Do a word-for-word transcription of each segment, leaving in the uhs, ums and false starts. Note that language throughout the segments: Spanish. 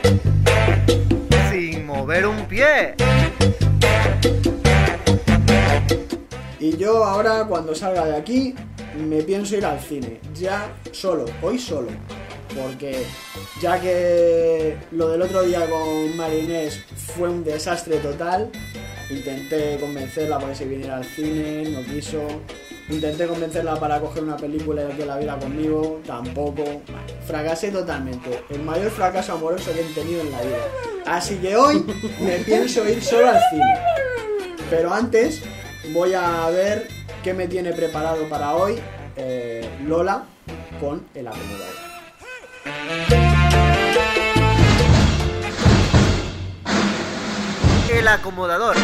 Sin mover un pie. Y yo ahora, cuando salga de aquí, me pienso ir al cine. Ya solo, hoy solo. Porque ya que lo del otro día con Marinés fue un desastre total, intenté convencerla para que se viniera al cine, no quiso. Intenté convencerla para coger una película y que la viera conmigo, tampoco. Fracasé totalmente. El mayor fracaso amoroso que he tenido en la vida. Así que hoy me pienso ir solo al cine. Pero antes voy a ver qué me tiene preparado para hoy eh, Lola con el acomodador. El acomodador.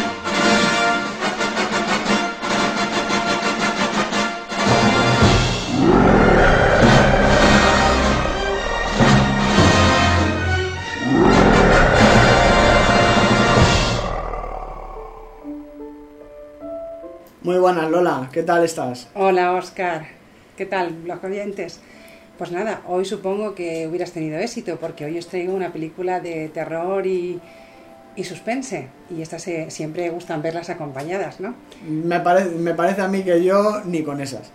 Muy buenas, Lola, ¿qué tal estás? Hola, Óscar, ¿qué tal, los oyentes? Pues nada, hoy supongo que hubieras tenido éxito, porque hoy os traigo una película de terror y, y suspense, y estas se, siempre gustan verlas acompañadas, ¿no? Me parece, me parece a mí que yo ni con esas.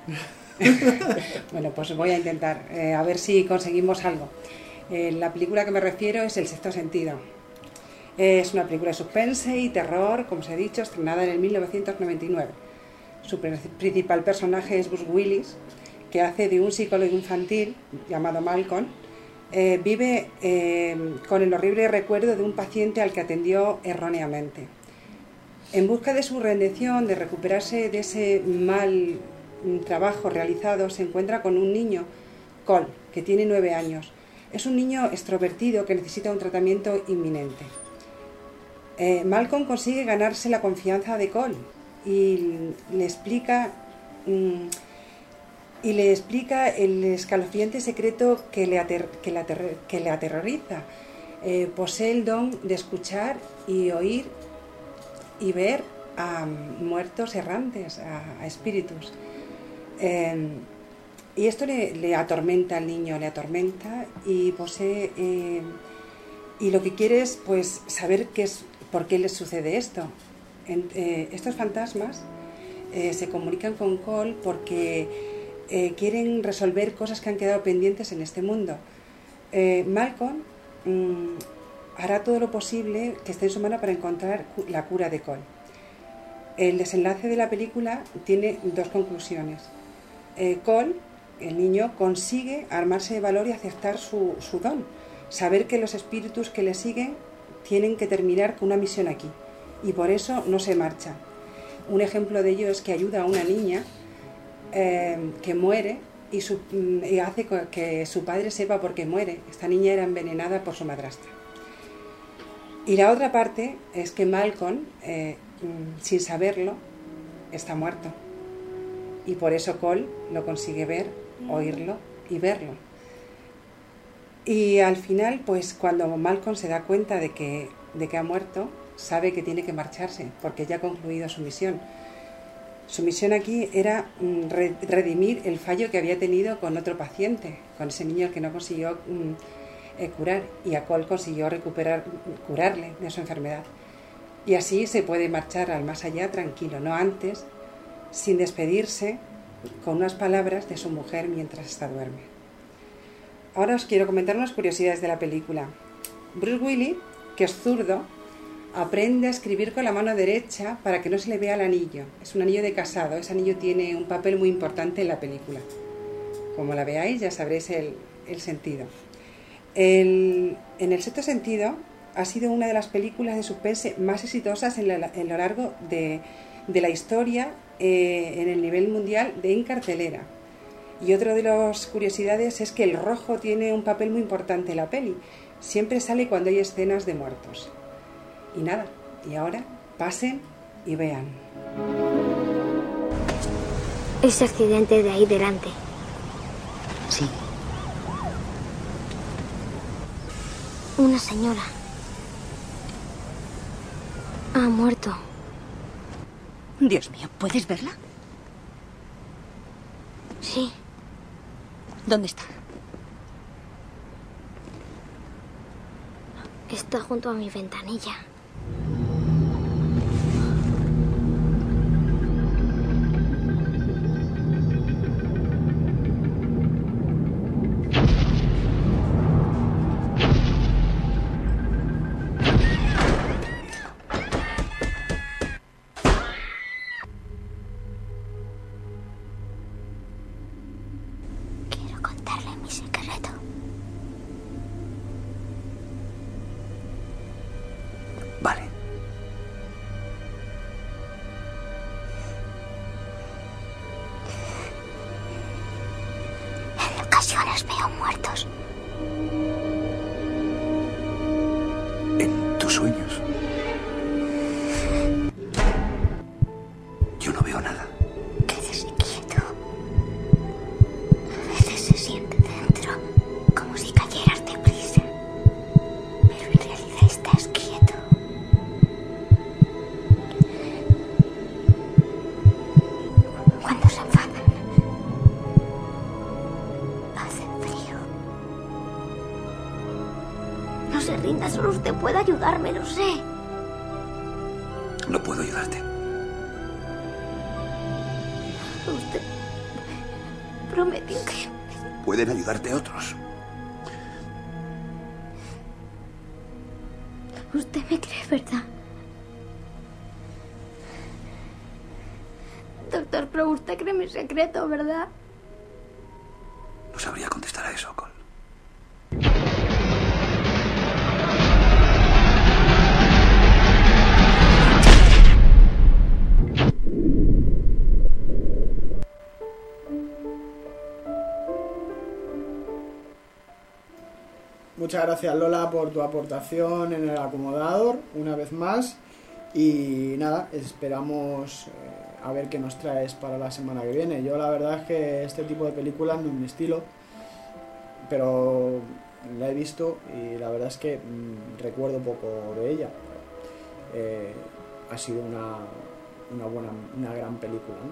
Bueno, pues voy a intentar, eh, a ver si conseguimos algo. Eh, la película que me refiero es El sexto sentido. Eh, es una película de suspense y terror, como os he dicho, estrenada en el mil novecientos noventa y nueve. Su principal personaje es Bruce Willis, que hace de un psicólogo infantil llamado Malcolm. Eh, vive eh, con el horrible recuerdo de un paciente al que atendió erróneamente. En busca de su redención, de recuperarse de ese mal trabajo realizado, se encuentra con un niño, Cole, que tiene nueve años. Es un niño extrovertido que necesita un tratamiento inminente. Eh, Malcolm consigue ganarse la confianza de Cole y le explica mmm, y le explica el escalofriante secreto que le, ater, que le, ater, que le aterroriza. Eh, posee el don de escuchar y oír y ver a muertos errantes, a, a espíritus. Eh, y esto le, le atormenta al niño, le atormenta y posee eh, y lo que quiere es pues saber qué es, por qué les sucede esto. En, eh, estos fantasmas eh, se comunican con Cole porque eh, quieren resolver cosas que han quedado pendientes en este mundo. Eh, Malcolm mmm, hará todo lo posible que esté en su mano para encontrar la cura de Cole. El desenlace de la película tiene dos conclusiones. Eh, Cole, el niño, consigue armarse de valor y aceptar su, su don, saber que los espíritus que le siguen tienen que terminar con una misión aquí, y por eso no se marcha. Un ejemplo de ello es que ayuda a una niña eh, que muere y, su, y hace que su padre sepa por qué muere. Esta niña era envenenada por su madrastra. Y la otra parte es que Malcolm, eh, sin saberlo, está muerto. Y por eso Cole lo consigue ver, oírlo y verlo. Y al final, pues cuando Malcolm se da cuenta de que, de que ha muerto, sabe que tiene que marcharse porque ya ha concluido su misión. Su misión aquí era mm, redimir el fallo que había tenido con otro paciente, con ese niño que no consiguió mm, eh, curar, y a Cole consiguió recuperar, curarle de su enfermedad. Y así se puede marchar al más allá tranquilo, no antes, sin despedirse, con unas palabras de su mujer mientras esta duerme. Ahora os quiero comentar unas curiosidades de la película. Bruce Willis, que es zurdo, aprende a escribir con la mano derecha para que no se le vea el anillo. Es un anillo de casado. Ese anillo tiene un papel muy importante en la película. Como la veáis ya sabréis el, el sentido. El, en el sexto sentido ha sido una de las películas de suspense más exitosas en, la, en lo largo de, de la historia eh, en el nivel mundial de en cartelera. Y otra de las curiosidades es que el rojo tiene un papel muy importante en la peli. Siempre sale cuando hay escenas de muertos. Y nada, y ahora pasen y vean. Ese accidente de ahí delante. Sí. Una señora ha muerto. Dios mío, ¿puedes verla? Sí. ¿Dónde está? Está junto a mi ventanilla. Quiero contarle mi secreto. Vale. En ocasiones veo muertos. En tus sueños. Yo no veo nada. Quédese quieto. A veces se siente dentro como si cayeras deprisa. Pero en realidad estás quieto. Cuando se enfadan, hace frío. No se rinda, solo usted puede ayudarme, lo sé. No puedo ayudarte. Usted prometió que... Pueden ayudarte otros. Usted me cree, ¿verdad? Doctor, pero usted cree mi secreto, ¿verdad? No sabría contestar a eso, Cole. Muchas gracias, Lola, por tu aportación en el acomodador, una vez más. Y nada, esperamos eh, a ver qué nos traes para la semana que viene. Yo la verdad es que este tipo de películas no es mi estilo, pero la he visto y la verdad es que mmm, recuerdo poco de ella. Eh, ha sido una, una buena, una gran película, ¿no?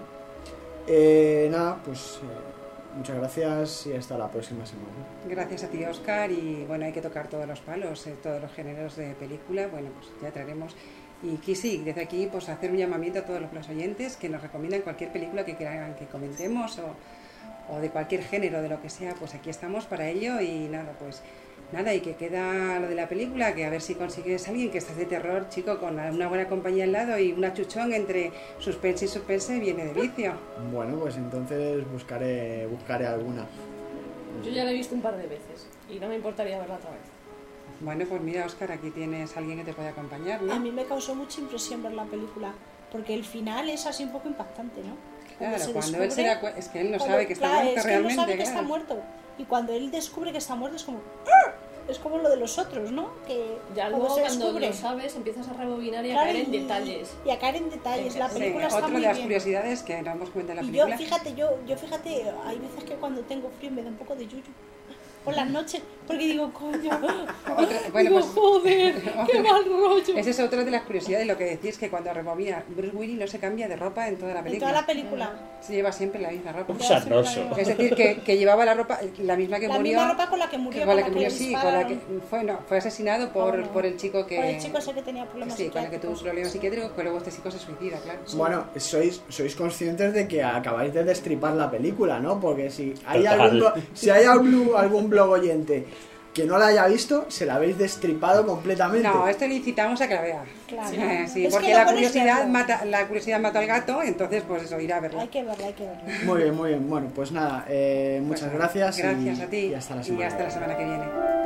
Eh, nada, pues... Eh, muchas gracias y hasta la próxima semana. Gracias a ti, Óscar, y bueno, hay que tocar todos los palos, eh, todos los géneros de película, bueno, pues ya traeremos. Y que sí, desde aquí, pues hacer un llamamiento a todos los oyentes que nos recomiendan cualquier película que quieran que comentemos o, o de cualquier género, de lo que sea, pues aquí estamos para ello y nada, pues nada, y que queda lo de la película, que a ver si consigues a alguien que estés de terror, chico, con una buena compañía al lado y una chuchón entre suspense y suspense viene de vicio. Bueno, pues entonces buscaré buscaré alguna. Yo ya la he visto un par de veces y no me importaría verla otra vez. Bueno, pues mira, Óscar, aquí tienes a alguien que te puede acompañar, ¿no? A mí me causó mucha impresión ver la película, porque el final es así un poco impactante, ¿no? Claro, se cuando descubre, él se da cuenta, es que él no cuando, sabe que está claro, muerto es que realmente. él no sabe que claro. está muerto. Y cuando él descubre que está muerto es como... ¡ah! Es como lo de los otros, ¿no? Que Ya luego se cuando descubre, lo sabes empiezas a rebobinar y a claro, caer en y- detalles. Y a caer en detalles. La Sí, película está otra muy de las bien. curiosidades que no hemos comentado en la Y yo, película. fíjate, yo, yo fíjate, hay veces que cuando tengo frío me da un poco de yuyu. Por las noches, porque digo, coño, Otra- bueno, digo, pues- joder, qué mal rollo. Esa es otra de las curiosidades, lo que decís que cuando rebobina, Bruce Willis no se cambia de ropa en toda la En película. toda la película. Se lleva siempre la misma ropa. Un sarnoso. Es decir, que, que llevaba la ropa, la misma que La murió. misma ropa con la que murió, con la que con la murió, que le sí, con la que dispararon. fue, no, fue asesinado por, Oh, no. por el chico que... Por el chico ese que tenía problemas Sí, con el que tuvo psiquiátricos. problemas psiquiátricos, que luego este chico se suicida, claro. Bueno, sois sois conscientes de que acabáis de destripar la película, ¿no? Porque si hay Total. algún blo- si hay algún, algún blog oyente que no la haya visto, se la habéis destripado completamente. No, esto le incitamos a que la vea. Claro. Sí, sí, Es porque que lo la bueno es curiosidad, verlo. mata, la curiosidad mató al gato, entonces pues eso, ir a verla. Hay que verla, hay que verla. Muy bien, muy bien. Bueno, pues nada, eh, muchas Pues, gracias. y- Gracias a ti. Y hasta la semana. Y hasta la semana que viene.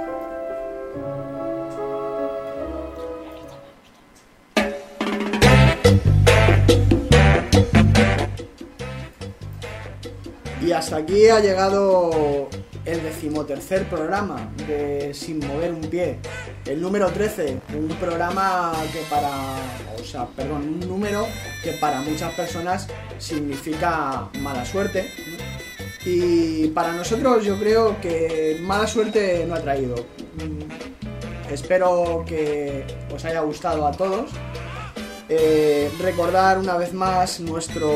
Y hasta aquí ha llegado el decimotercer programa de Sin Mover un Pie. El número trece, un programa que para... O sea, perdón, un número que para muchas personas significa mala suerte, ¿no? Y para nosotros yo creo que mala suerte no ha traído. Mm, Espero que os haya gustado a todos. Eh, recordar una vez más nuestro,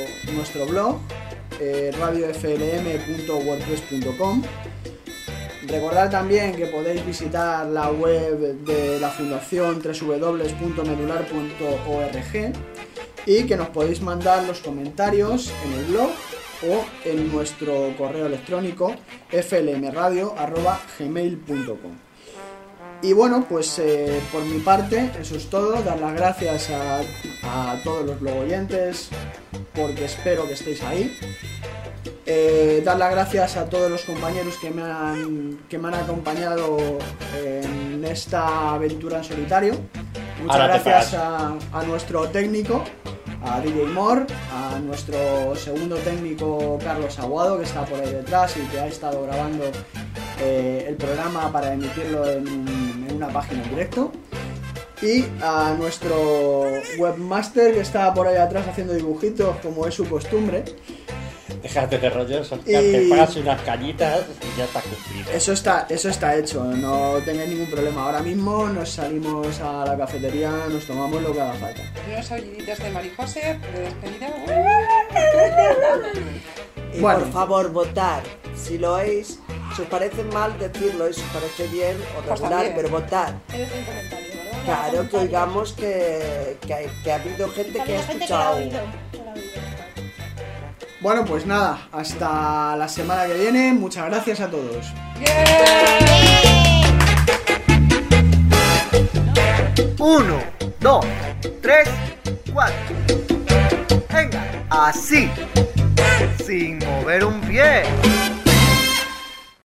nuestro blog, eh, radio f l m punto wordpress punto com. Recordad también que podéis visitar la web de la fundación doble u doble u doble u punto medular punto org y que nos podéis mandar los comentarios en el blog o en nuestro correo electrónico f l m radio arroba gmail punto com. Y bueno, pues eh, por mi parte eso es todo. Dar las gracias a, a todos los blog oyentes, porque espero que estéis ahí. Eh, dar las gracias a todos los compañeros que me han, que me han acompañado en esta aventura en solitario. Muchas Ahora te gracias a, a nuestro técnico, a D J Moore, a nuestro segundo técnico Carlos Aguado, que está por ahí detrás y que ha estado grabando eh, el programa para emitirlo en, en una página en directo, y a nuestro webmaster que está por ahí atrás haciendo dibujitos como es su costumbre. Déjate de rollos, Y- te pagas unas cañitas y ya está cumplido. Eso está, eso está hecho, no tengáis ningún problema. Ahora mismo nos salimos a la cafetería, nos tomamos lo que haga falta. Unos aulliditos de Marijose de despedida. Y Bueno. por favor, votar. Si lo oís, si os parece mal, decirlo. Y si os parece bien o Pues regular, también. pero votar. Eres un comentario, ¿verdad? Claro, que oigamos que, que, hay- que ha habido gente Que que ha había gente que lo ha escuchado. oído. que lo ha oído. Bueno, pues nada, hasta la semana que viene. Muchas gracias a todos. Uno, dos, tres, cuatro. Venga, así. Sin mover un pie.